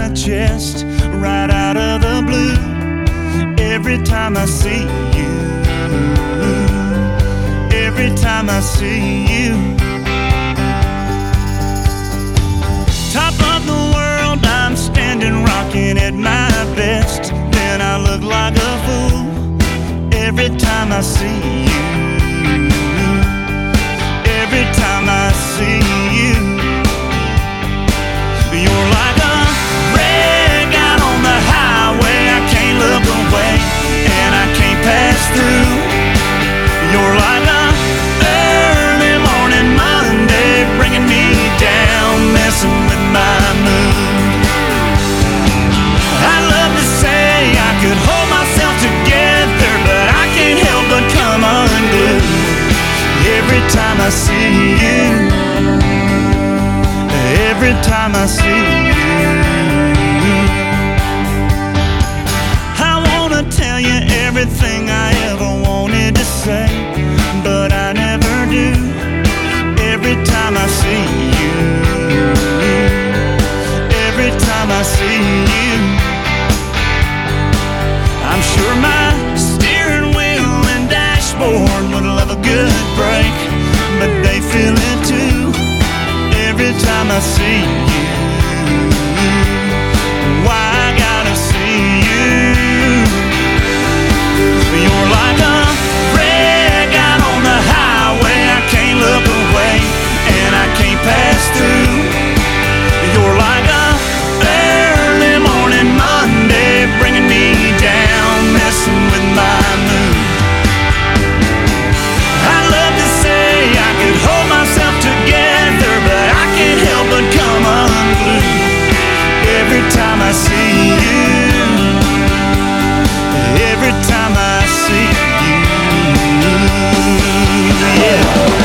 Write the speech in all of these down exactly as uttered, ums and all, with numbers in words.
my chest right out of the blue. Every time I see you, every time I see you. Top of the world, I'm standing rocking at my best. Then I look like a fool every time I see you. Every time I see you, you're like a red out on the highway. I can't look away and I can't pass through. You're like a early morning Monday, bringing me down, messing with my mood. I love to say I could hold myself together, but I can't help but come unglued every time I see you. Every time I see you, I wanna tell you everything I ever wanted to say, but I never do. Every time I see you, every time I see you, I'm sure my steering wheel and dashboard would love a good break, but they feel it too. Every time I see you, why I gotta see you? You're like a red out on the highway. I can't look away and I can't pass through. You're like a early morning Monday, bringing me down, messing with my mood. I love to say I could hold myself together, but I can't help but come unglued every time I see you. Every time I see you, yeah.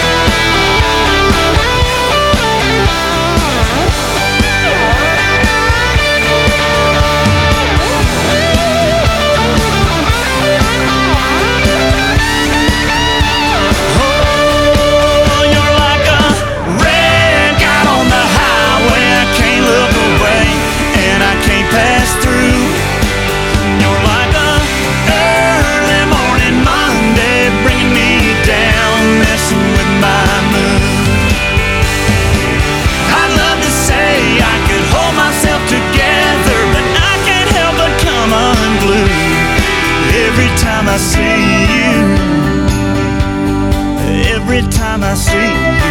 Pass through. You're like a early morning Monday, bringing me down, messing with my mood. I'd love to say I could hold myself together, but I can't help but come unglued every time I see you. Every time I see you.